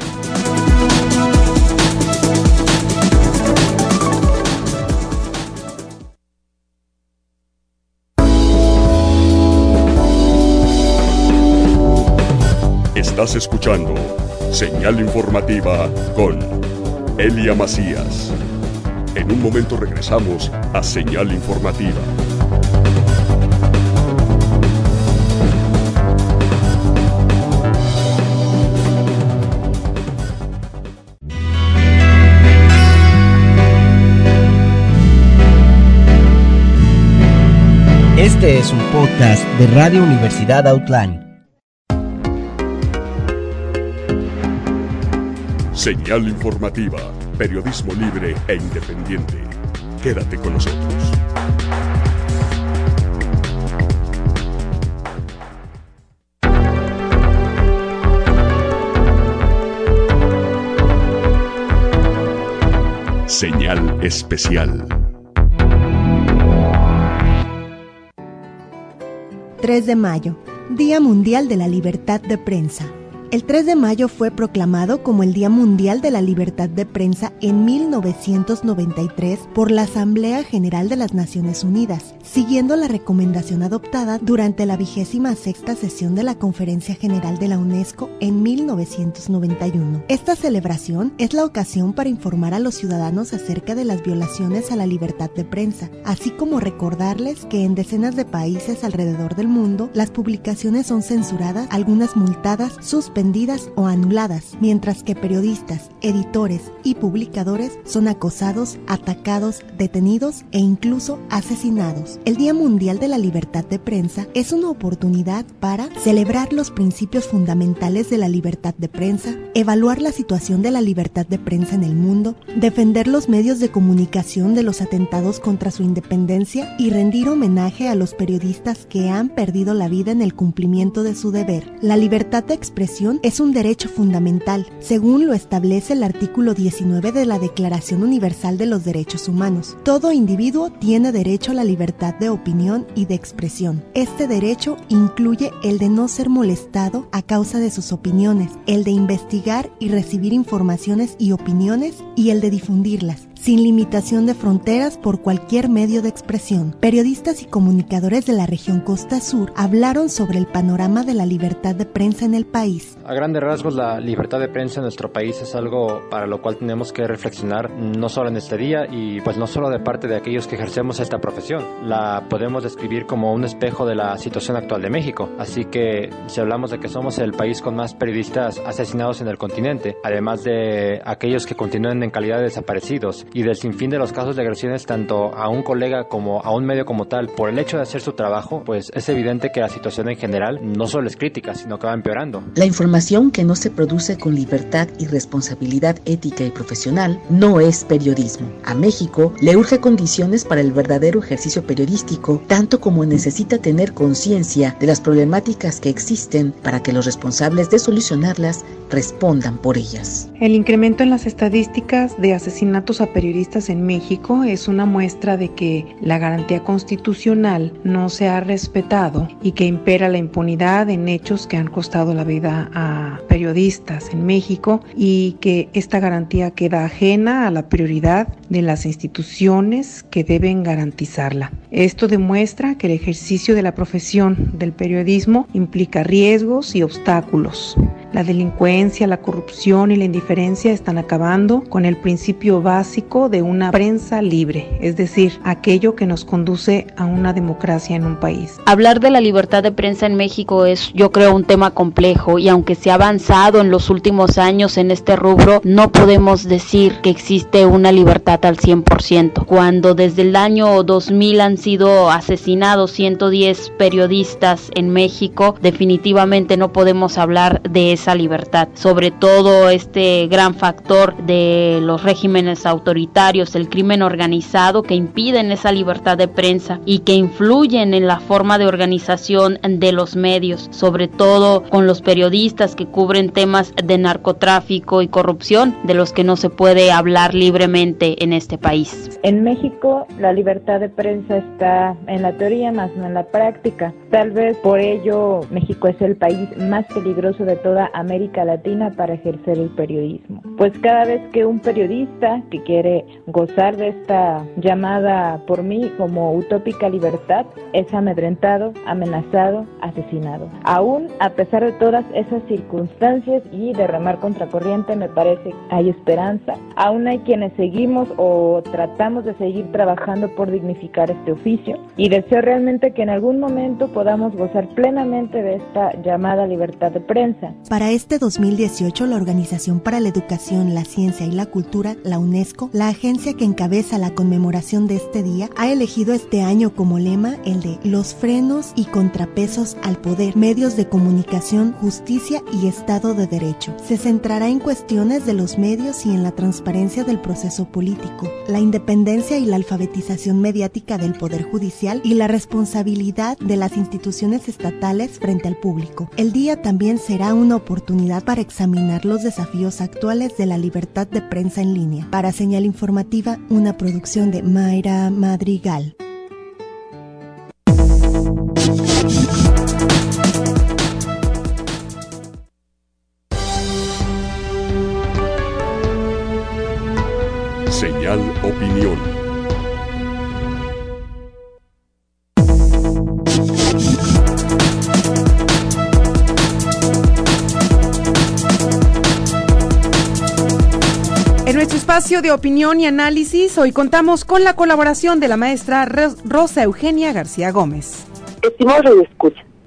Estás escuchando Señal Informativa con Elia Macías. En un momento regresamos a Señal Informativa. Este es un podcast de Radio Universidad Autlán. Señal Informativa, periodismo libre e independiente. Quédate con nosotros. Señal especial. tres de mayo, Día Mundial de la Libertad de Prensa. El tres de mayo fue proclamado como el Día Mundial de la Libertad de Prensa en mil novecientos noventa y tres por la Asamblea General de las Naciones Unidas, siguiendo la recomendación adoptada durante la vigésima sexta sesión de la Conferencia General de la UNESCO en mil novecientos noventa y uno. Esta celebración es la ocasión para informar a los ciudadanos acerca de las violaciones a la libertad de prensa, así como recordarles que en decenas de países alrededor del mundo las publicaciones son censuradas, algunas multadas, suspendidas suspendidas o anuladas, mientras que periodistas, editores y publicadores son acosados, atacados, detenidos e incluso asesinados. El Día Mundial de la Libertad de Prensa es una oportunidad para celebrar los principios fundamentales de la libertad de prensa, evaluar la situación de la libertad de prensa en el mundo, defender los medios de comunicación de los atentados contra su independencia y rendir homenaje a los periodistas que han perdido la vida en el cumplimiento de su deber. La libertad de expresión es un derecho fundamental, según lo establece el artículo diecinueve de la Declaración Universal de los Derechos Humanos. Todo individuo tiene derecho a la libertad de opinión y de expresión. Este derecho incluye el de no ser molestado a causa de sus opiniones, el de investigar y recibir informaciones y opiniones y el de difundirlas, sin limitación de fronteras por cualquier medio de expresión. Periodistas y comunicadores de la región Costa Sur hablaron sobre el panorama de la libertad de prensa en el país. A grandes rasgos, la libertad de prensa en nuestro país es algo para lo cual tenemos que reflexionar no solo en este día y pues no solo de parte de aquellos que ejercemos esta profesión. La podemos describir como un espejo de la situación actual de México. Así que si hablamos de que somos el país con más periodistas asesinados en el continente, además de aquellos que continúan en calidad de desaparecidos, y del sinfín de los casos de agresiones tanto a un colega como a un medio como tal por el hecho de hacer su trabajo, pues es evidente que la situación en general no solo es crítica, sino que va empeorando. La información que no se produce con libertad y responsabilidad ética y profesional no es periodismo. A México le urge condiciones para el verdadero ejercicio periodístico, tanto como necesita tener conciencia de las problemáticas que existen para que los responsables de solucionarlas respondan por ellas. El incremento en las estadísticas de asesinatos a periodistas en México es una muestra de que la garantía constitucional no se ha respetado y que impera la impunidad en hechos que han costado la vida a periodistas en México, y que esta garantía queda ajena a la prioridad de las instituciones que deben garantizarla. Esto demuestra que el ejercicio de la profesión del periodismo implica riesgos y obstáculos. La delincuencia, la corrupción y la indiferencia están acabando con el principio básico de una prensa libre, es decir, aquello que nos conduce a una democracia en un país. Hablar de la libertad de prensa en México es, yo creo, un tema complejo, y aunque se ha avanzado en los últimos años en este rubro, no podemos decir que existe una libertad al cien por ciento. Cuando desde el año dos mil han sido asesinados ciento diez periodistas en México, definitivamente no podemos hablar de esa libertad. Sobre todo este gran factor de los regímenes autoritarios, el crimen organizado, que impiden esa libertad de prensa y que influyen en la forma de organización de los medios, sobre todo con los periodistas que cubren temas de narcotráfico y corrupción, de los que no se puede hablar libremente en este país. En México la libertad de prensa está en la teoría más no en la práctica. Tal vez por ello México es el país más peligroso de toda América Latina para ejercer el periodismo. Pues cada vez que un periodista que quiere gozar de esta llamada por mí como utópica libertad es amedrentado, amenazado, asesinado. Aún a pesar de todas esas circunstancias y de remar contracorriente, me parece que hay esperanza. Aún hay quienes seguimos o tratamos de seguir trabajando por dignificar este oficio, y deseo realmente que en algún momento podamos gozar plenamente de esta llamada libertad de prensa. Para este dos mil dieciocho, la Organización para la Educación, la Ciencia y la Cultura, la UNESCO, la agencia que encabeza la conmemoración de este día, ha elegido este año como lema el de los frenos y contrapesos al poder, medios de comunicación, justicia y Estado de Derecho. Se centrará en cuestiones de los medios y en la transparencia del proceso político, la independencia y la alfabetización mediática del Poder Judicial y la responsabilidad de las instituciones estatales frente al público. El día también será una oportunidad para examinar los desafíos actuales de la libertad de prensa en línea. Para Señal Informativa, una producción de Mayra Madrigal. Señal Opinión. En nuestro espacio de opinión y análisis, hoy contamos con la colaboración de la maestra Rosa Eugenia García Gómez. Estimados radioescuchas,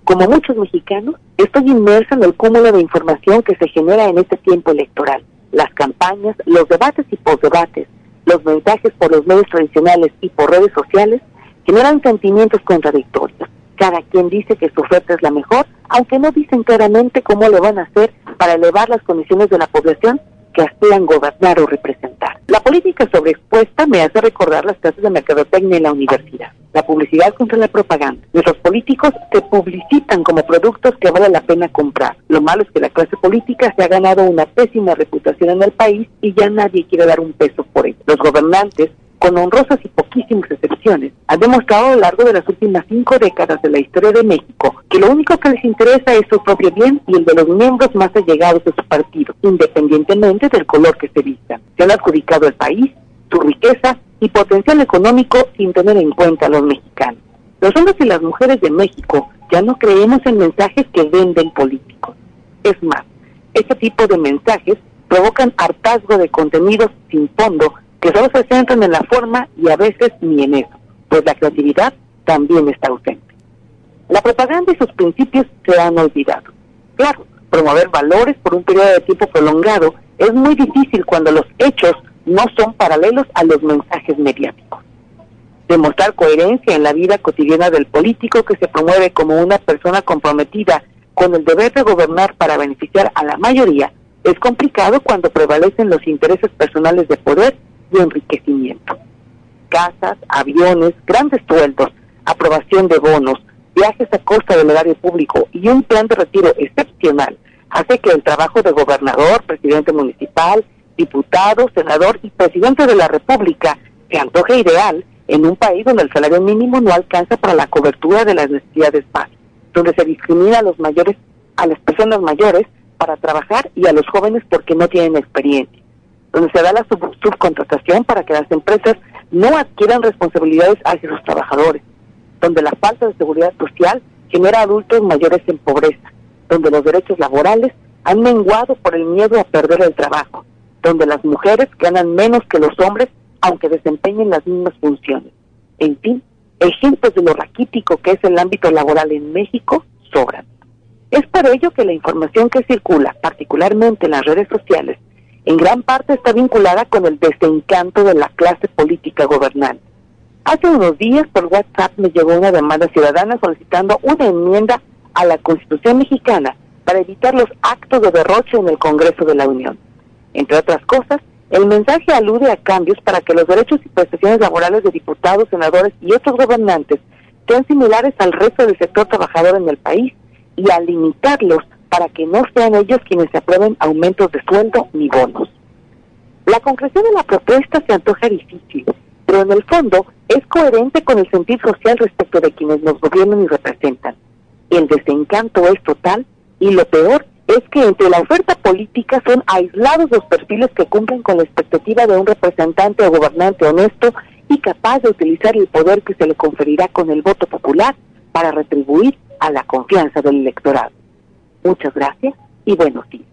Como muchos mexicanos, estoy inmersa en el cúmulo de información que se genera en este tiempo electoral. Las campañas, los debates y posdebates, los mensajes por los medios tradicionales y por redes sociales generan sentimientos contradictorios. Cada quien dice que su oferta es la mejor, aunque no dicen claramente cómo lo van a hacer para elevar las condiciones de la población que aspiran gobernar o representar. La política sobreexpuesta me hace recordar las clases de mercadotecnia en la universidad. La publicidad contra la propaganda. Nuestros políticos se publicitan como productos que vale la pena comprar. Lo malo es que la clase política se ha ganado una pésima reputación en el país y ya nadie quiere dar un peso por ello. Los gobernantes, con honrosas y poquísimas excepciones, han demostrado a lo largo de las últimas cinco décadas de la historia de México que lo único que les interesa es su propio bien y el de los miembros más allegados de su partido, independientemente del color que se vistan. Se han adjudicado el país, su riqueza y potencial económico sin tener en cuenta a los mexicanos. Los hombres y las mujeres de México ya no creemos en mensajes que venden políticos. Es más, este tipo de mensajes provocan hartazgo de contenidos sin fondo que solo se centran en la forma y a veces ni en eso, pues la creatividad también está ausente. La propaganda y sus principios se han olvidado. Claro, promover valores por un periodo de tiempo prolongado es muy difícil cuando los hechos no son paralelos a los mensajes mediáticos. Demostrar coherencia en la vida cotidiana del político que se promueve como una persona comprometida con el deber de gobernar para beneficiar a la mayoría es complicado cuando prevalecen los intereses personales de poder y enriquecimiento. Casas, aviones, grandes sueldos, aprobación de bonos, viajes a costa del erario público y un plan de retiro excepcional hace que el trabajo de gobernador, presidente municipal, diputado, senador y presidente de la República se antoje ideal en un país donde el salario mínimo no alcanza para la cobertura de las necesidades básicas, donde se discrimina a los mayores, a las personas mayores para trabajar y a los jóvenes porque no tienen experiencia, donde se da la sub subcontratación para que las empresas no adquieran responsabilidades hacia sus trabajadores, donde la falta de seguridad social genera adultos mayores en pobreza, donde los derechos laborales han menguado por el miedo a perder el trabajo, donde las mujeres ganan menos que los hombres aunque desempeñen las mismas funciones. En fin, ejemplos de lo raquítico que es el ámbito laboral en México sobran. Es por ello que la información que circula, particularmente en las redes sociales, en gran parte está vinculada con el desencanto de la clase política gobernante. Hace unos días por WhatsApp me llegó una demanda ciudadana solicitando una enmienda a la Constitución mexicana para evitar los actos de derroche en el Congreso de la Unión. Entre otras cosas, el mensaje alude a cambios para que los derechos y prestaciones laborales de diputados, senadores y otros gobernantes sean similares al resto del sector trabajador en el país y a limitarlos para que no sean ellos quienes se aprueben aumentos de sueldo ni bonos. La concreción de la propuesta se antoja difícil, pero en el fondo es coherente con el sentir social respecto de quienes nos gobiernan y representan. El desencanto es total y lo peor es que entre la oferta política son aislados los perfiles que cumplen con la expectativa de un representante o gobernante honesto y capaz de utilizar el poder que se le conferirá con el voto popular para retribuir a la confianza del electorado. Muchas gracias y buenos días.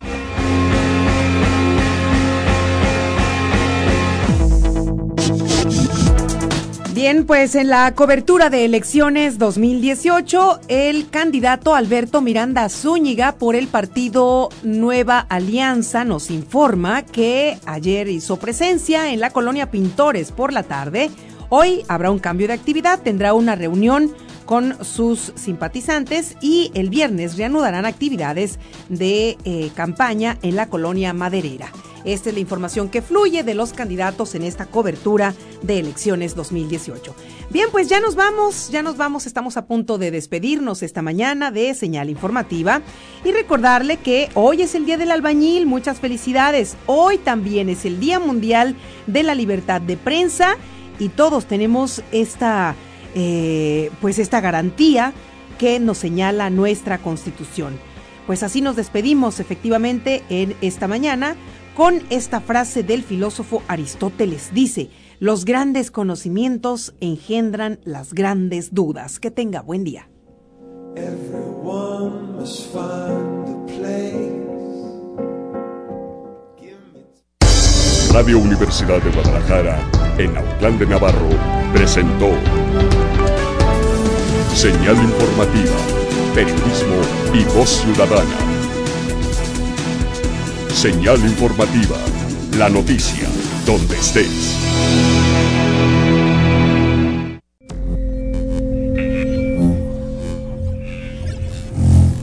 Bien, pues en la cobertura de elecciones dos mil dieciocho, el candidato Alberto Miranda Zúñiga por el partido Nueva Alianza nos informa que ayer hizo presencia en la colonia Pintores por la tarde. Hoy habrá un cambio de actividad, tendrá una reunión con sus simpatizantes y el viernes reanudarán actividades de eh, campaña en la colonia Maderera. Esta es la información que fluye de los candidatos en esta cobertura de elecciones dos mil dieciocho. Bien, pues ya nos vamos, ya nos vamos, estamos a punto de despedirnos esta mañana de Señal Informativa y recordarle que hoy es el Día del Albañil, muchas felicidades. Hoy también es el Día Mundial de la Libertad de Prensa y todos tenemos esta, eh, pues esta garantía que nos señala nuestra Constitución. Pues así nos despedimos efectivamente en esta mañana con esta frase del filósofo Aristóteles. Dice, los grandes conocimientos engendran las grandes dudas. Que tenga buen día. Radio Universidad de Guadalajara, en Autlán de Navarro, presentó Señal Informativa. periodismo y voz ciudadana. Señal informativa, la noticia donde estés.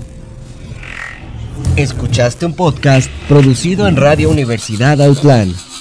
Escuchaste un podcast producido en Radio Universidad Autlán.